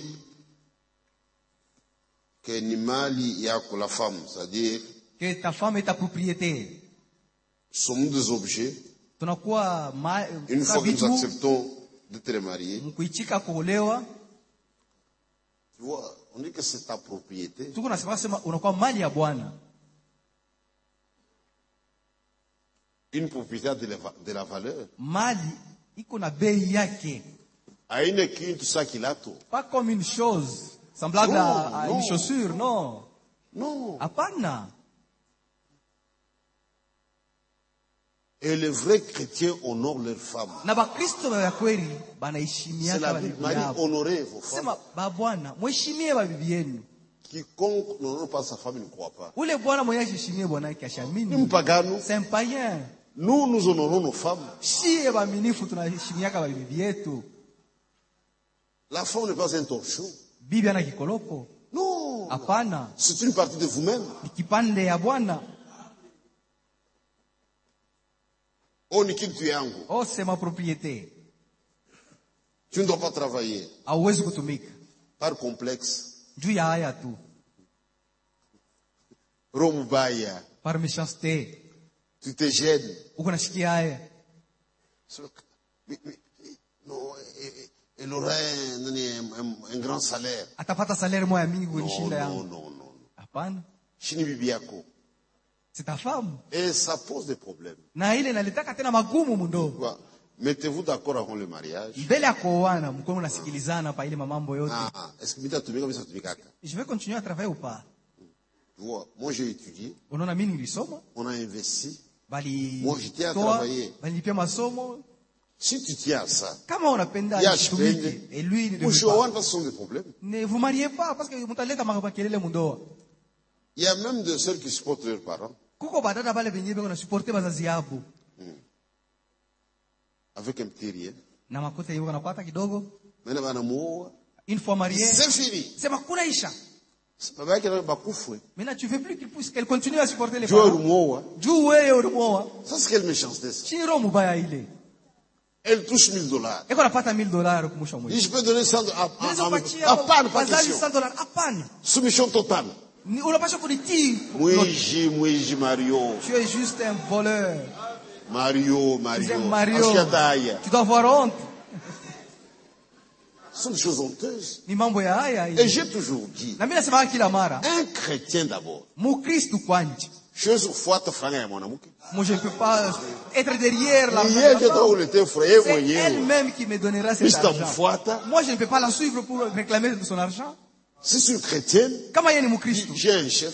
que ni mali yako la femme, c'est-à-dire que ta femme est ta propriété. Sommes des objets. Une fois que nous acceptons d'être mariés, tu vois, on dit que c'est ta propriété. Une propriété de la valeur. Pas comme une chose semblable à une chaussure, non. Non. Apana. Et les vrais chrétiens honorent leurs femmes. C'est la Bible. Marie, honorez vos femmes. Quiconque n'honore pas sa femme ne croit pas. C'est un païen. Nous, nous honorons nos femmes. La femme n'est pas un torchon. Non. C'est une partie de vous-même. Oh, c'est ma propriété. Tu ne dois pas travailler. Par complexe. Par méchanceté. Tu te gênes. Non, elle aura un grand salaire. Non. C'est ta femme. Et ça pose des problèmes. Mettez-vous d'accord avant le mariage. Je vais continuer à travailler ou pas? Moi j'ai étudié. On a investi. Moi j'étais à travailler. Si tu tiens à ça, et lui ne sont des problèmes. Ne vous mariez pas parce que il y a même des sœurs qui supportent leurs parents. Avec un petit rien. Une fois mariée, c'est fini. C'est ma kunaisha. Maintenant tu veux plus qu'elle continue à supporter les parents. Ça c'est quelle méchanceté ça. Elle touche $1000. Et qu'on a pas $1000 je peux donner $100 pas question. Soumission totale. Mario. Tu es juste un voleur. Mario. Tu dois avoir honte. Ce sont des choses honteuses. Et j'ai toujours dit, un chrétien d'abord. Moi, je ne peux pas être derrière la femme. C'est elle-même qui me donnera cet argent. Moi, je ne peux pas la suivre pour réclamer de son argent. Si c'est une chrétienne, j'ai un chef.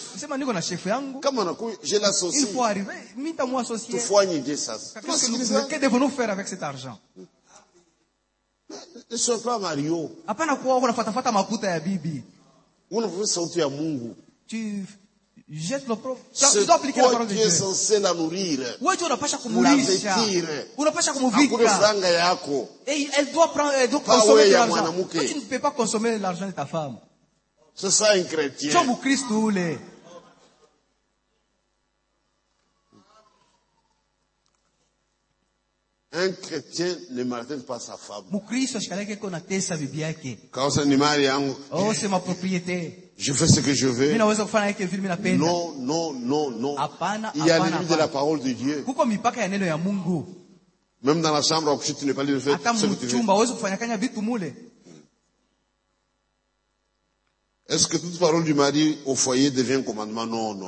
Je l'associe. Il faut arriver. Moi associé. Que devons-nous faire avec cet argent? Ne sois pas Mario. Tu jettes le propre. Tu dois appliquer la parole de Dieu. Tu es censé la nourrir. La vêtir. Et elle doit consommer de l'argent. Tu ne peux pas consommer l'argent de ta femme. C'est ça un chrétien. Un chrétien ne maltraite pas sa femme. Oh, c'est ma propriété. Je fais ce que je veux. Non. Il y a les limites de la parole de Dieu. Même dans la chambre à coucher, tu n'es pas libre de faire ce que tu veux. Est-ce que toute parole du mari au foyer devient un commandement? Non.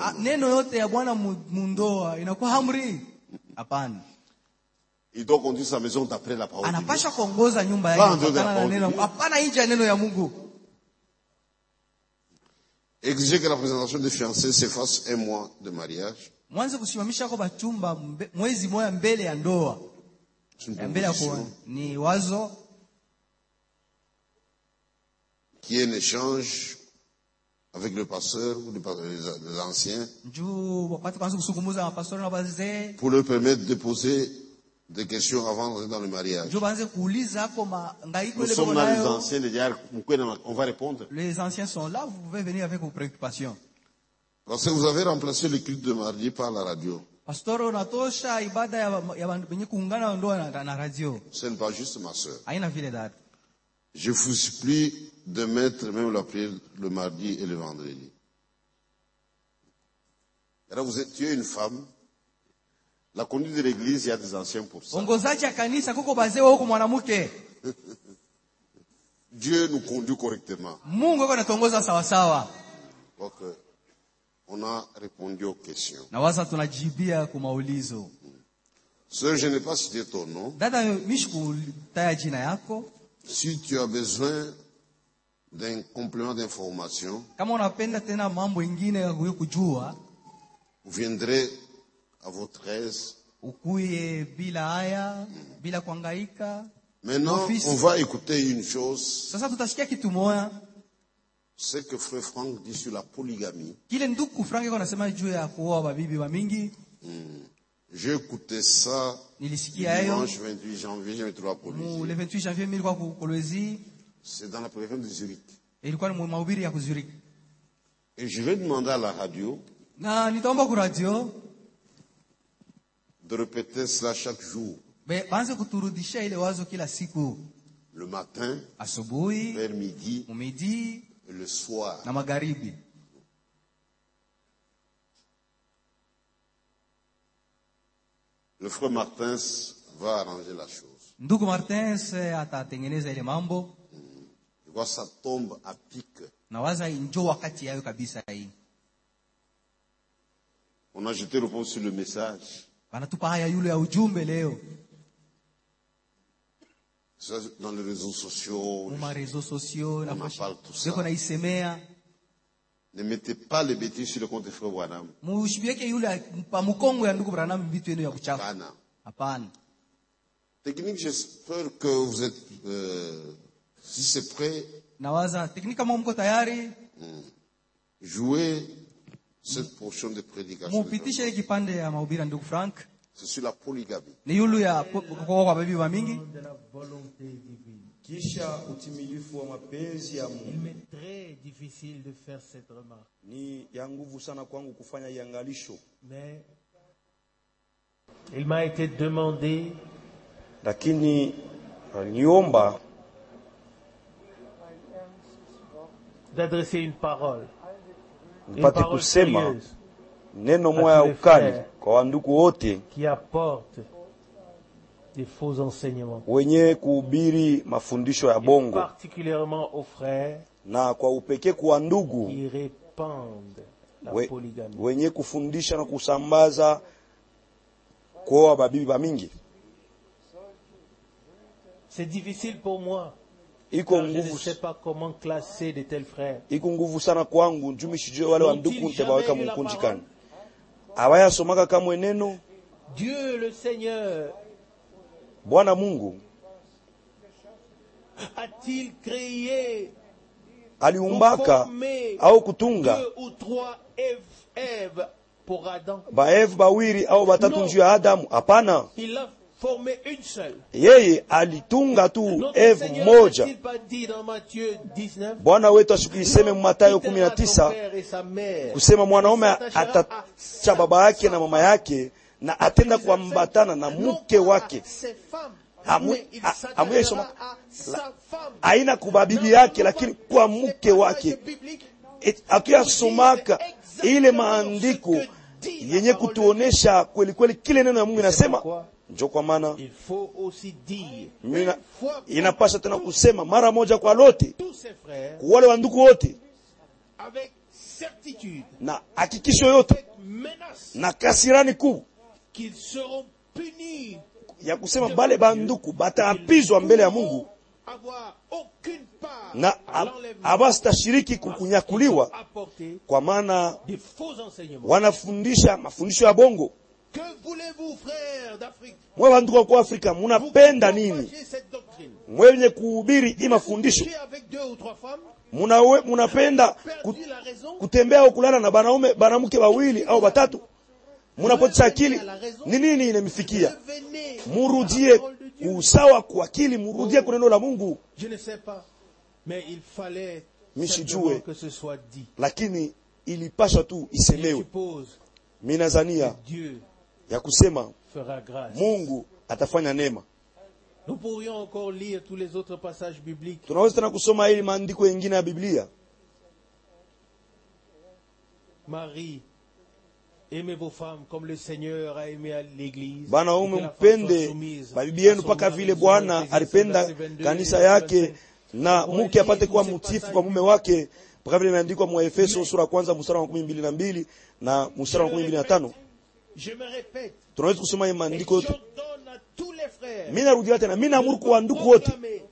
Il doit conduire sa maison d'après la parole de Dieu. Exiger que la présentation des fiancés se fasse un mois de mariage. Qui est un échange avec le pasteur ou les anciens pour leur permettre de poser des questions avant d'entrer dans le mariage. Nous sommes là, les anciens, on va répondre. Les anciens sont là, vous pouvez venir avec vos préoccupations. Parce que vous avez remplacé le culte de mardi par la radio. Ce n'est pas juste, ma soeur. Je vous supplie de mettre même la prière le mardi et le vendredi. Alors tu es une femme. La conduite de l'église, il y a des anciens pour ça. Dieu nous conduit correctement. Donc, on a répondu aux questions. Sœur, je n'ai pas cité ton nom. Si tu as besoin d'un complément d'information, vous viendrez à votre aise. Maintenant, on va écouter une chose. Ce que Frère Franck dit sur la polygamie. J'ai écouté ça dimanche 28 janvier, je me trouve à Polynésie. C'est dans la préfecture de Zurich. Et je vais demander à la radio de répéter cela chaque jour. Le matin, vers midi, et le soir. Le frère Martins va arranger la chose. Je vois ça tombe à pic. On a jeté le pot sur le message. Ça, dans les réseaux sociaux, on en parle tout ça. Ne mettez pas les bêtises sur le compte de Frère Branham. Technique, j'espère que vous êtes, si c'est prêt, jouez cette portion de prédication. C'est sur la polygamie. Il m'est très difficile de faire cette remarque. Mais il m'a été demandé d'adresser une parole. Une parole sérieuse qui apporte des faux enseignements. Particulièrement aux frères qui répandent la polygamie. C'est difficile pour moi. Car je ne sais pas comment classer de tels frères. Dieu le Seigneur a-t-il créé aliumbaka au kutunga 2 ou 3 Ève pour Adam? Baevu bawiri au batatu njuu ya Adamu? Hapana. Il a formé une seule. Yeye alitunga tu Eve mmoja. Bwana wetu asikuiseme Mathayo 19 kusema mwanaume atacha baba yake na mama yake na atenda kuambatana na mke wake. Haina kwa bibi yake lakini kwa mke wake. Akiyasomaka ile maandiko yenye kutuonesha kweli kweli kile neno ya Mungu inasema, ndio kwa maana inapaswa tena kusema mara moja kwa lote wale wa ndugu wote na hakikisho yote na kasirani kuu ya kusema bale banduku bataapizwa mbele ya Mungu na abastashiriki kukunyakuliwa, kwa maana wanafundisha mafundisho ya bongo. Que voulez-vous, frères d'Afrique? Mwe bandugu kwa Afrika, munapenda nini? Mwe wenye kuhubiri hii mafundisho. Munapenda kutembea au kulala na banamuke wawili au batatu. Munapoteza akili. Ni nini inamifikia? Murudie usawa kwa akili, murudie kwa neno la Mungu. Je ne sais pas, mais il fallait Mishijue, que ce soit dit. Lakini ilipaswa tu isemewe. Mimi nadhania ya kusema Mungu atafanya neema. Nous pourrions encore lire tous les autres passages bibliques. Tunaweza tena kusoma hili maandiko mengine ya Biblia. Marie, aimez vos femmes comme le Seigneur a aimé l'église. Bana mpende bibi yenu paka vile Bwana alipenda kanisa yake, na mke apate kuwa mtiifu kwa mume wake, paka vile imeandikwa mu Efeso sura kwanza mstari wa 12 na mstari wa 25. Je me répète. Tunaweza kusoma maandiko yote. Mimi narudia tena, mimi naamuru kwa ndugu wote,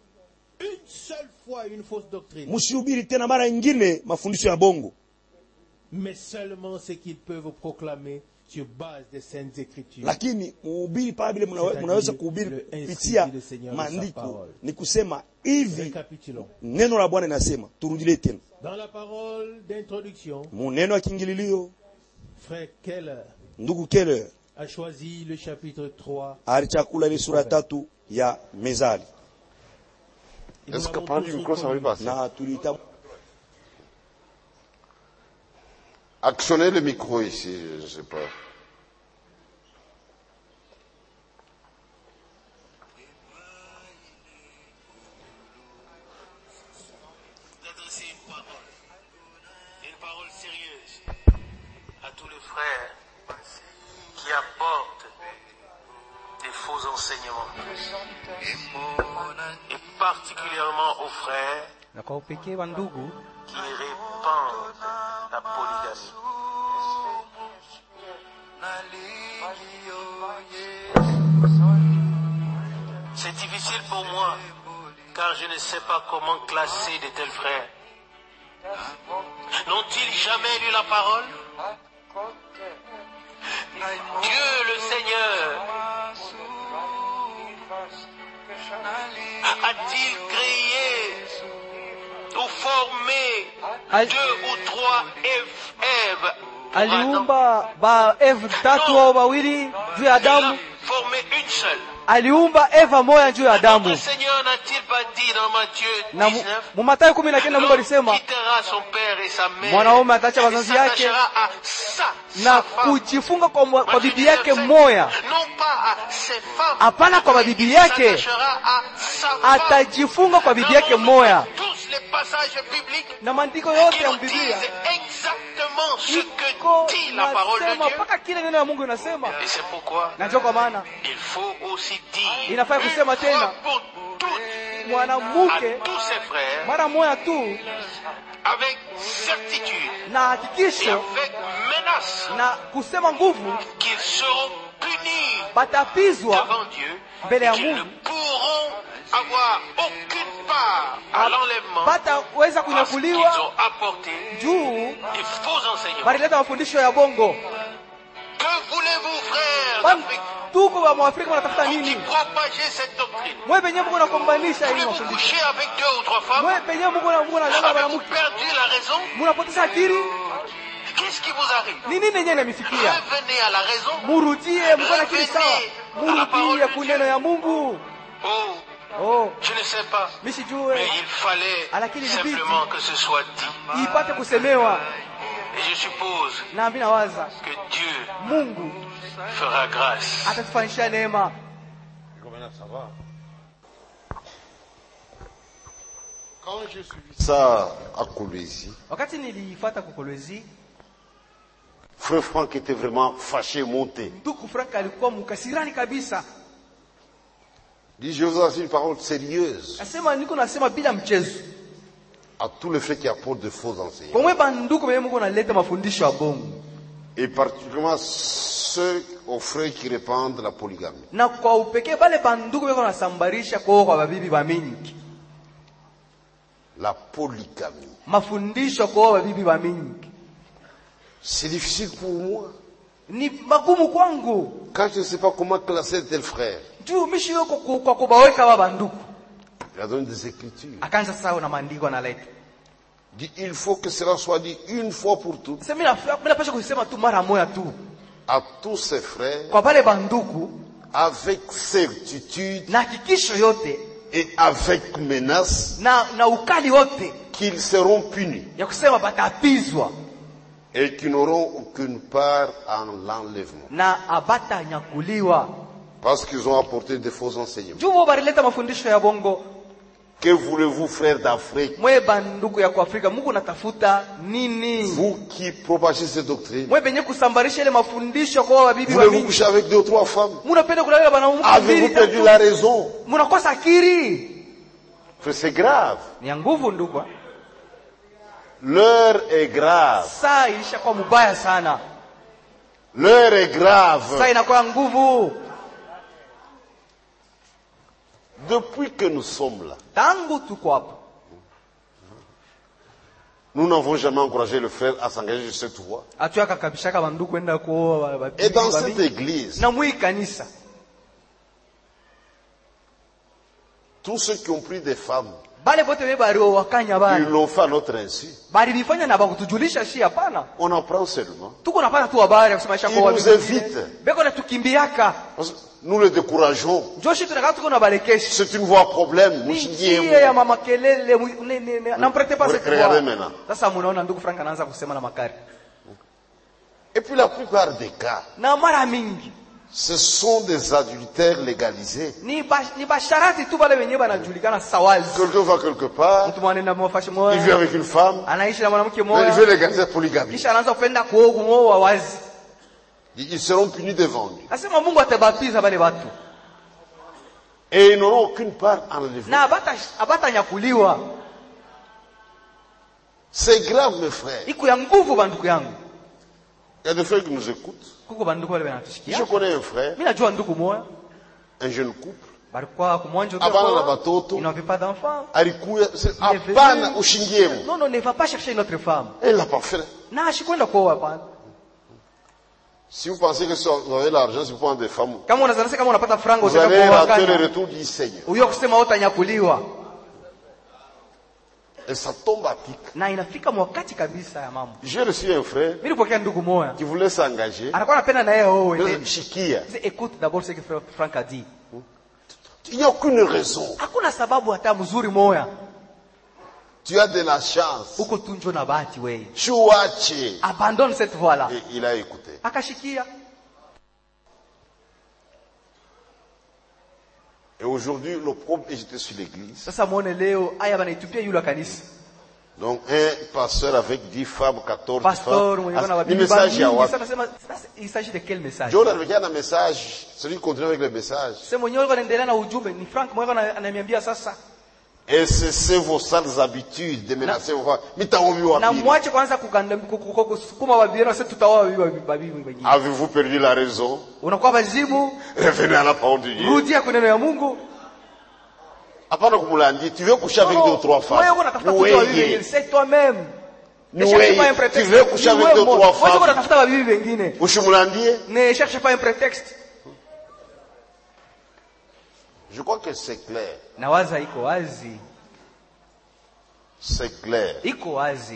msihubiri tena mara nyingine mafundisho ya bongo, mais seulement ce qu'ils peuvent proclamer sur base des saintes écritures. Lakini mhubiri pale vile mnaweza kuhubiri kupitia maandiko, ni kusema hivi neno la Bwana linasema. Turudile tena dans la parole d'introduction, neno ya kiingililio, frère Keller, ndugu Keller a choisi le chapitre 3. Alichakula ile sura 3 ya Mezali. Est-ce que prendre du micro ça va passer? Na tulita actionnez le micro ici, je sais pas. D'adresser une parole sérieuse à tous les frères qui apportent des faux enseignements, et particulièrement aux frères qui répandent la polygamie. C'est difficile pour moi, car je ne sais pas comment classer de tels frères. N'ont-ils jamais lu la parole? Dieu le Seigneur a-t-il créé ou formé 2 ou 3 Ève? Aliumba ba Eve tatu au wawili juu ya Adamu? Formé une seule. Aliumba Eva moja juu ya Adamu. Le Seigneur n'a-t-il pas dit dans Matthieu 19? Mu Mathayo 19 Mungu alisema mwanaume ataacha wazazi yake na kujifunga kwa bibi yake moja. Hapana, kwa bibi yake atajifunga kwa bibi yake moja. Na maandiko yote ya Biblia exactement ce que dit la parole de Dieu. Mpaka kile neno la Mungu inasema. Et c'est pourquoi na ndio kwa maana il faut aussi dire inafaa kusema tena mwanamke mara moja tu avec certitude na hakikisho avec menace na kusema nguvu qu'ils seront punis batapizwa devant Dieu, mbele ya qu'ils ne pourront avoir aucune part à l'enlèvement bataweza kunyakuliwa parce qu'ils ont apporté juu des faux enseignements. balileta mafundisho ya bongo. Que voulez-vous, frères d'Afrique? Tuko wa Mwafrika wanatafuta Qui nini? propager cette doctrine? Mwe penye Mungu anakombanisha hii Voulez-vous mafundisho? coucher avec 2 ou 3 femmes? Mwe penye Mungu analala Avez-vous mwanamke? perdu la raison? Mnapoteza akili? Qu'est-ce qui vous arrive? Ni nini yenyewe inamifikia? Revenez à la raison. Murudie, mko na akili sawa. Murudie kuneno ya Mungu. Oh, je ne sais pas. Mais il fallait simplement que ce soit dit. Ipate kusemewa. Et je suppose que Dieu Mungu fera grâce. Atatufanyisha neema. Quand j'ai suivi ça à Kolwezi, wakati nilifuata kwa Kolwezi, Frère Franck était vraiment fâché, monté. Ndugu Frank alikuwa mkasirani kabisa. Dit, je vous enseigne une parole sérieuse. Asema niko nasema bila mchezo. À tous les frères qui apportent de faux enseignements. Kwa banduku beye Mungu analeta mafundisho ya bongo. Et particulièrement ceux aux frères qui répandent la polygamie. Na kwa upekee bale banduku beko nasambarisha kwa babibi ba mingi. La polygamie. Mafundisho kwa babibi ba mingi. C'est difficile pour moi. Ni magumu kwangu. Quand je ne sais pas comment classer tel frère. Juu mishio kwa kubaweka baba ndugu. Il a donné des écritures. Akaanza sasa na maandiko analeta. Dit il faut que cela soit dit une fois pour toutes. Sasa mimi pasha kusema tu mara moja tu. À tous ses frères. Kwa wale bandugu avec certitude. Na hakikisho yote. Et avec menace. Na ukali wote. Qu'ils seront punis. Ya kusema batapizwa. Et qui n'auront aucune part en l'enlèvement. Na abata nyakuliwa. Parce qu'ils ont apporté des faux enseignements. Jumo barileta mafundisho ya bongo. Que voulez-vous, frères d'Afrique? Mwe banduku ya Afrika, Mungu natafuta nini? Vous qui propagez ces doctrines. Mwe benye kusambarisha ile mafundisho kwa wabibi wa mingi. Voulez-vous coucher avec 2 ou 3 femmes? Munapenda kulala bana Mungu. Avez-vous perdu la raison? Munakosa akili. C'est grave. Ni nguvu ndugu. L'heure est grave. Saa ilishakuwa mbaya sana. L'heure est grave. Saa inakuwa nguvu. Depuis que nous sommes là, tangu tuko hapa, nous n'avons jamais encouragé le frère à s'engager sur cette voie. Et dans cette église, tous ceux qui ont pris des femmes, ils l'ont fait à notre insu. On apprend seulement. Ils nous évitent. Nous le décourageons. C'est une voie problème. Regardez maintenant. Et puis la plupart des cas, ce sont des adultères légalisés. Quelqu'un va quelque part, il vit avec une femme, il veut légaliser la polygamie. Ils seront punis devant lui. Et ils n'auront aucune part en l'enlèvement. C'est grave, mes frères. Il y a des frères qui nous écoutent. Je connais un frère, un jeune couple. Ils n'avaient pas d'enfant. Non, ne va pas chercher une autre femme. Elle l'a pas fait. Si vous pensez que vous avez l'argent, si vous prenez des femmes, vous allez rater le retour du Seigneur. Et ça tombe à pic. J'ai reçu un frère qui voulait s'engager. Écoute d'abord ce que Franck a dit. Il n'y a aucune raison. Tu as de la chance. Abandonne cette voie-là. Et il a écouté. Et aujourd'hui, le problème est jeté sur l'église. Donc, un pasteur avec 10 femmes, 14 femmes. Le message est à WhatsApp. Il s'agit de quel message? Je regarde un message. Celui qui continue avec le message. Et cessez vos sales habitudes de menacer vos femmes. Avez-vous perdu la raison? Revenez à la parole de Dieu. Tu veux coucher avec 2 ou 3 femmes. C'est toi-même. Tu veux coucher avec 2 ou 3 femmes. Ne cherche pas un prétexte. Je crois que c'est clair. Nawaza iko wazi. C'est clair. Iko wazi.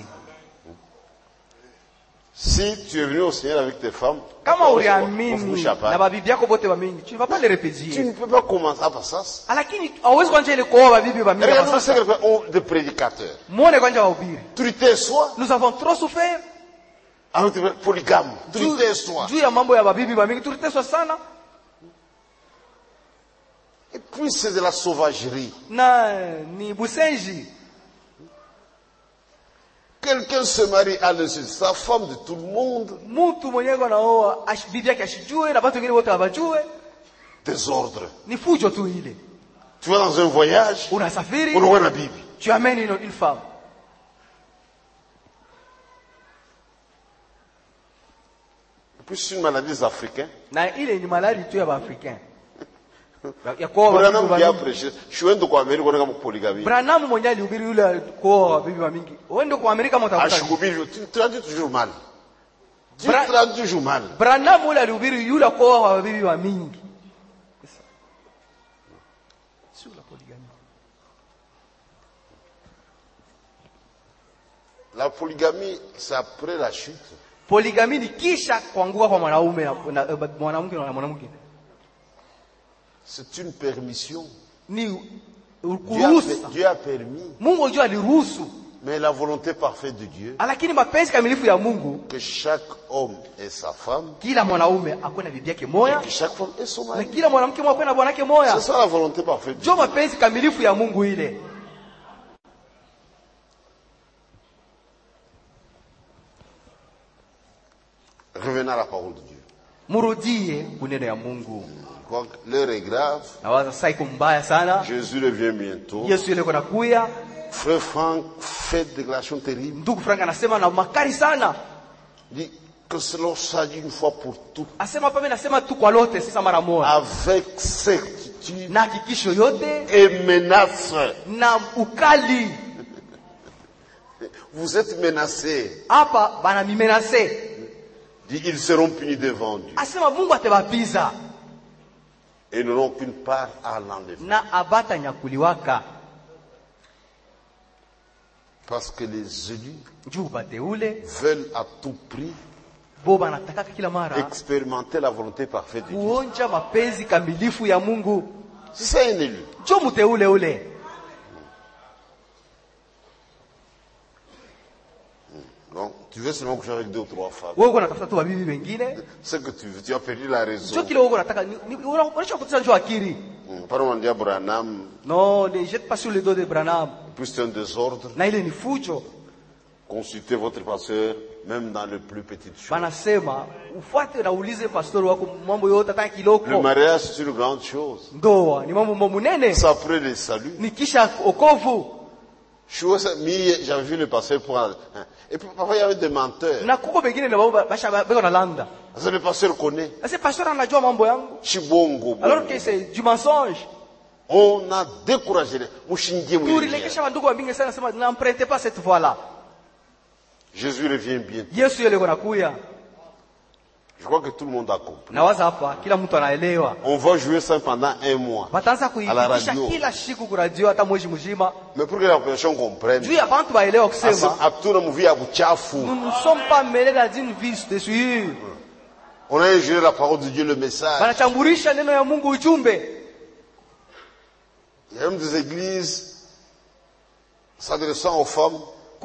Si tu es venu au Seigneur avec tes femmes, kama uriamini na babibi yako bote bamingi, tu ne vas pas les répéter. Tu ne peux pas commencer à passer ça. Lakini hauwezi kuanza ile kuoa babibi bamingi. Regardez ce que ont des prédicateurs. Muone kwanza wahubiri. Tu t'essois. Nous avons trop souffert. Avec des polygames. Tu t'essois. Juu ya mambo ya babibi bamingi, tuliteswa sana. Et puis c'est de la sauvagerie. Na ni busenji. Quelqu'un se marie à l'insu de sa femme, de tout le monde. Mtu mwenyewe anaoa bibi yake ashijue na watu wengine wote hawajue. Désordre. Ni fujo tu ile. Tu vas dans un voyage. Unasafiri. Unaona na bibi. Tu amènes une femme. Et puis c'est une maladie des Africains. Na ile ni maladie tu ya Africain. Branham mwenyewe alihubiri yule kwa bibi wa mingi. Wewe ndio kwa Amerika mtakuta. Tu as dit toujours mal. Tu traduis toujours mal. Branham ule alihubiri yule kwa wabibi wa mingi. Sur la polygamie. La polygamie, c'est après la chute. Polygamie ni kisha kuanguka kwa mwanaume na mwanamke na mwanamke. C'est une permission. Ni Dieu a permis. Mungu ndio aliruhusu. Mais la volonté parfaite de Dieu, lakini mapenzi kamilifu ya Mungu, que chaque homme ait sa femme, kila mwanaume akuwe na bibi yake moja, que chaque femme ait son mari, na kila mwanamke akuwe na bwana wake moja. C'est ça la volonté parfaite. Ndio mapenzi kamilifu ya Mungu ile. Revenons à la parole de Dieu. Murudie kuneno ya Mungu. L'heure est grave. Nawaza sasa iko mbaya sana. Jésus revient bientôt. Yesu yule kuna kuya. Frère Franck fait des déclarations terribles. Ndugu Frank anasema na makali sana. Dit que cela s'agit une fois pour toutes. Asema pame nasema tu kwa lote sasa mara moja. Avec certitude. Na hakikisho yote. Et menace. Na ukali. Vous êtes menacés. Hapa bana mimenase. Dit ils seront punis devant Dieu. Asema Mungu atawapiza. Et nous n'avons qu'une part à l'enlèvement. Na abata nyakuliwaka. Parce que les élus veulent à tout prix expérimenter la volonté parfaite de Dieu. C'est ça un élu. Donc, tu veux seulement coucher avec 2 ou 3 femmes. Ce que tu veux, tu as perdu la raison. Non, ne jette pas sur le dos de Branham. Plus c'est un désordre. Consultez votre pasteur, même dans le plus petit choses. Le mariage, c'est une grande chose. Ça après le salut. J'avais vu le pasteur pour... Et puis parfois il y avait des menteurs. Le pasteur connaît. Chibongo. Alors que c'est du mensonge. On a découragé. N'empruntez pas cette voie-là. Jésus revient bien. Je crois que tout le monde a compris. On va jouer ça pendant 1 mois. À la radio. Mais pour que la population comprenne, nous ne sommes pas mêlés dans une vie de suivre. On a ingéré la parole de Dieu, le message. Il y a même des églises s'adressant aux femmes.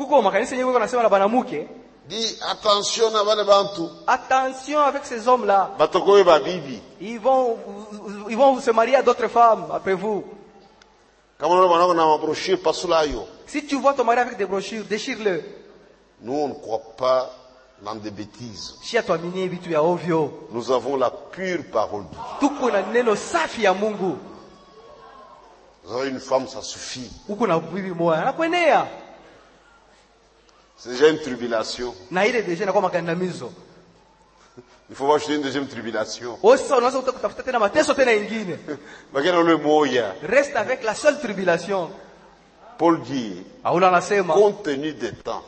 Dit attention à Bantu. Attention avec ces hommes-là. Ils vont se marier à d'autres femmes après vous. Si tu vois ton mari avec des brochures, déchire-le. Nous, on ne croit pas dans des bêtises. Nous avons la pure parole de Dieu. Vous avez une femme, ça suffit. C'est déjà une tribulation. Il faut pas acheter une deuxième tribulation. Reste avec la seule tribulation. Paul dit, compte tenu des temps.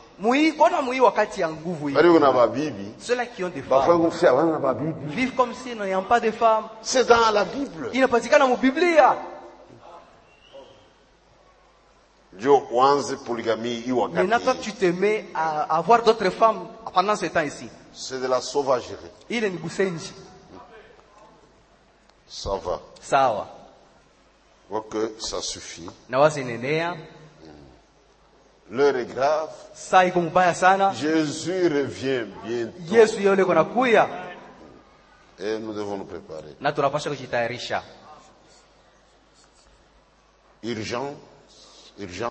Ceux-là qui ont des femmes vivent comme s'ils n'ayant pas de femmes. C'est dans la Bible. Maintenant, toi, tu te mets à avoir d'autres femmes pendant ce temps ici. C'est de la sauvagerie. Ça va. Sawa. Je vois que ça suffit. L'heure est grave. Jésus revient bientôt. Et nous devons nous préparer. Urgent.